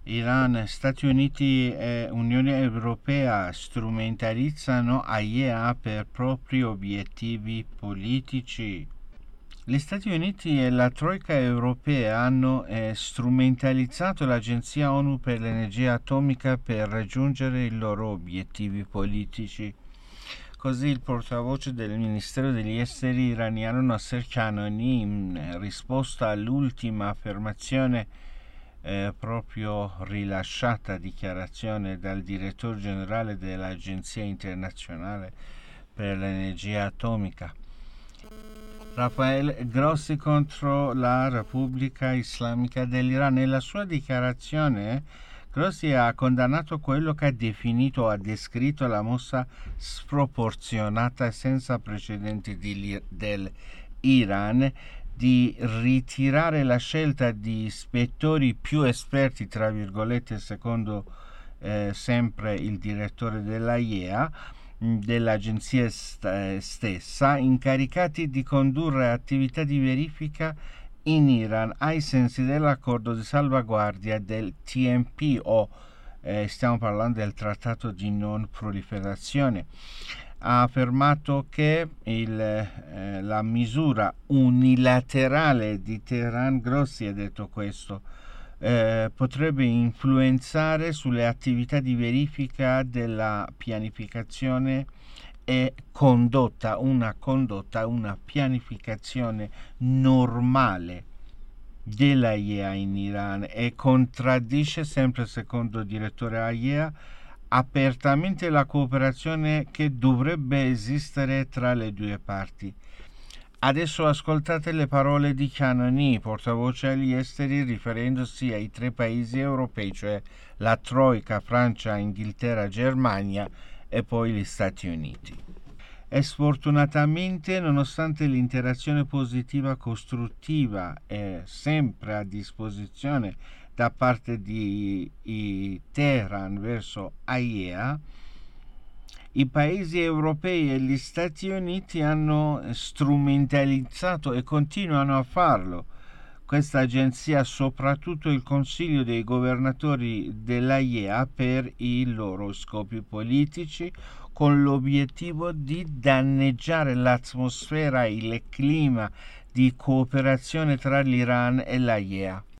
Iran, Stati Uniti e Unione Europea strumentalizzano AIEA per propri obiettivi politici. Gli Stati Uniti e la Troika europea hanno strumentalizzato l'Agenzia ONU per l'energia atomica per raggiungere i loro obiettivi politici. Così il portavoce del Ministero degli Esteri iraniano Nasser Kanani, in risposta all'ultima affermazione proprio rilasciata dichiarazione dal direttore generale dell'Agenzia internazionale per l'energia atomica, Rafael Grossi, contro la Repubblica Islamica dell'Iran. Nella sua dichiarazione Grossi ha condannato quello che ha descritto la mossa sproporzionata e senza precedenti dell'Iran di ritirare la scelta di ispettori più esperti, tra virgolette, secondo sempre il direttore dell'AIEA, dell'agenzia stessa, incaricati di condurre attività di verifica in Iran ai sensi dell'accordo di salvaguardia del TNP, o stiamo parlando del trattato di non proliferazione. Ha affermato che la misura unilaterale di Teheran, Grossi ha detto questo, potrebbe influenzare sulle attività di verifica della pianificazione e una pianificazione normale della IEA in Iran, e contraddice, sempre secondo il direttore AIEA, apertamente la cooperazione che dovrebbe esistere tra le due parti. Adesso ascoltate le parole di Kanani, portavoce agli esteri, riferendosi ai 3 paesi europei, cioè la Troika, Francia, Inghilterra, Germania e poi gli Stati Uniti. E sfortunatamente, nonostante l'interazione positiva costruttiva è sempre a disposizione da parte di Teheran verso AIEA, i paesi europei e gli Stati Uniti hanno strumentalizzato e continuano a farlo questa agenzia, soprattutto il Consiglio dei governatori dell'AIEA, per i loro scopi politici, con l'obiettivo di danneggiare l'atmosfera e il clima di cooperazione tra l'Iran e l'AIEA.